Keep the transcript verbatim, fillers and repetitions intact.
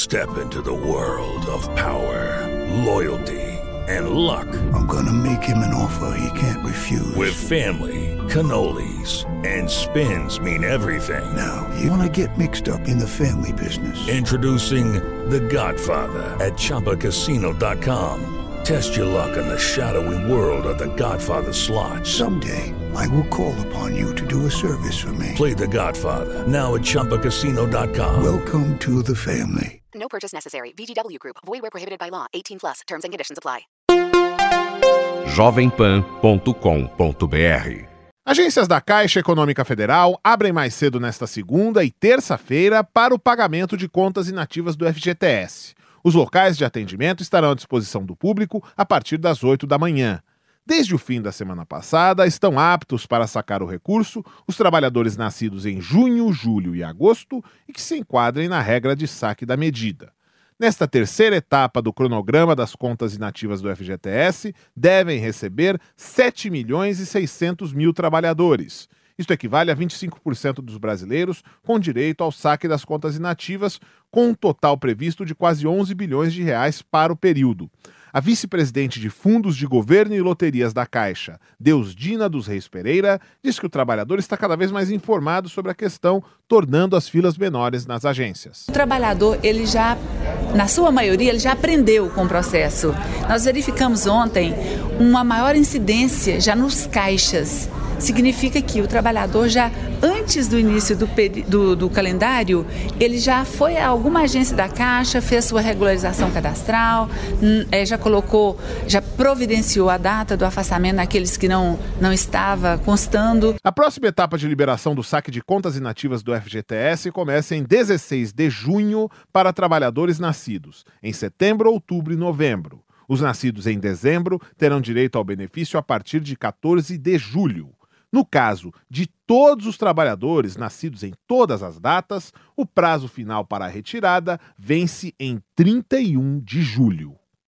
Step into the world of power, loyalty, and luck. I'm gonna make him an offer he can't refuse. With family, cannolis, and spins mean everything. Now, you wanna get mixed up in the family business. Introducing The Godfather at Chumba Casino dot com. Test your luck in the shadowy world of The Godfather slot. Someday, I will call upon you to do a service for me. Play The Godfather, now at Chumba Casino dot com. Welcome to the family. No purchase necessary. V G W Group. Void where prohibited by law. eighteen plus. Terms and conditions apply. jovem pan ponto com ponto b r. Agências da Caixa Econômica Federal abrem mais cedo nesta segunda e terça-feira para o pagamento de contas inativas do F G T S. Os locais de atendimento estarão à disposição do público a partir das oito da manhã. Desde o fim da semana passada, estão aptos para sacar o recurso os trabalhadores nascidos em junho, julho e agosto e que se enquadrem na regra de saque da medida. Nesta terceira etapa do cronograma das contas inativas do F G T S, devem receber sete milhões e seiscentos mil trabalhadores. Isto equivale a vinte e cinco por cento dos brasileiros com direito ao saque das contas inativas, com um total previsto de quase onze bilhões de reais para o período. A vice-presidente de Fundos de Governo e Loterias da Caixa, Deusdina dos Reis Pereira, diz que o trabalhador está cada vez mais informado sobre a questão, tornando as filas menores nas agências. O trabalhador, ele já, na sua maioria, ele já aprendeu com o processo. Nós verificamos ontem uma maior incidência já nos caixas. Significa que o trabalhador já, antes do início do, do, do calendário, ele já foi a alguma agência da Caixa, fez sua regularização cadastral, é, já colocou, já providenciou a data do afastamento naqueles que não, não estava constando. A próxima etapa de liberação do saque de contas inativas do F G T S começa em dezesseis de junho para trabalhadores nascidos em setembro, outubro e novembro. Os nascidos em dezembro terão direito ao benefício a partir de quatorze de julho. No caso de todos os trabalhadores nascidos em todas as datas, o prazo final para a retirada vence em trinta e um de julho.